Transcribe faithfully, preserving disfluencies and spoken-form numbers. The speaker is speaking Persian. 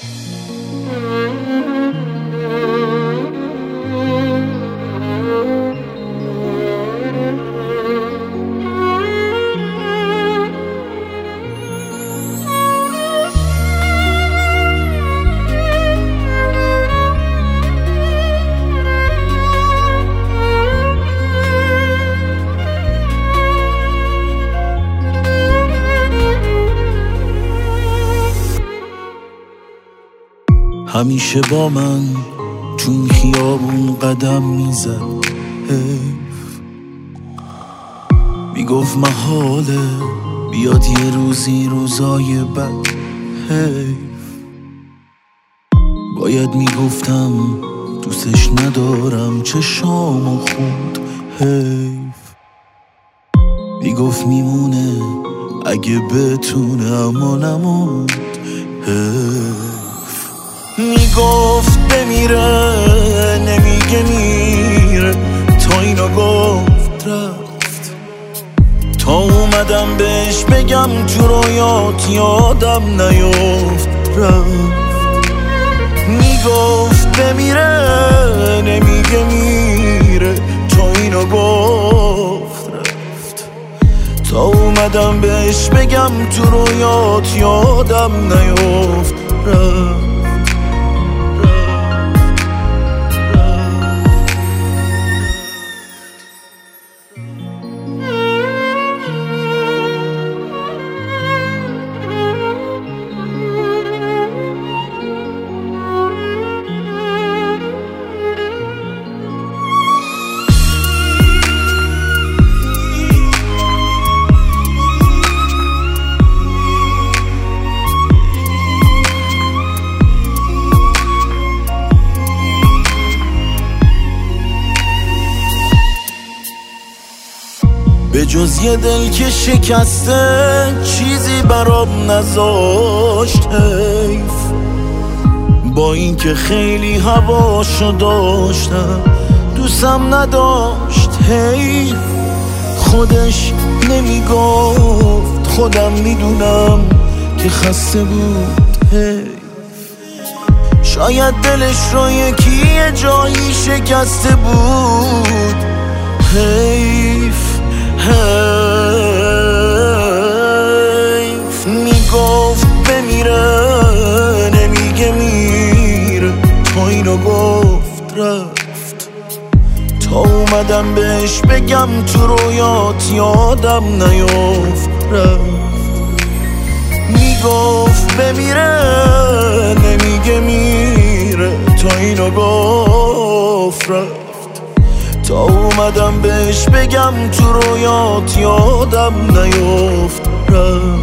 همیشه با من تو این خیابون قدم میزد، حیف میگفت محاله بیاد یه روزی روزای بد، حیف باید میگفتم دوستش ندارم چشامو خود، حیف میگفت میمونه اگه بتونه اما نموند، حیف میگفت بمیره نمیگه میره، تا اینو گفت رفت، تا اومدم بهش بگم تو رویات یادم نیفت، رفت میگفت بمیره نمیگه میره، تا اینو گفت رفت، تا اومدم بهش بگم تو رویات یادم نیفت، رفت. به جز یه دل که شکسته چیزی برام نذاشت، حیف با این که خیلی هواشو داشتم دوستم نداشت، حیف خودش نمیگفت خودم میدونم که خسته بود، حیف شاید دلش رو یکی یه جایی شکسته بود، حیف حیف میگفت بمیره نمیگه میره، تا اینو گفت رفت، تا اومدم بهش بگم تو رویات یادم نیفت، رفت میگفت بمیره نمیگه میره، تا اینو گفت رفت، تا اومدم بهش بگم تو رویات یادم نیفت، رفت.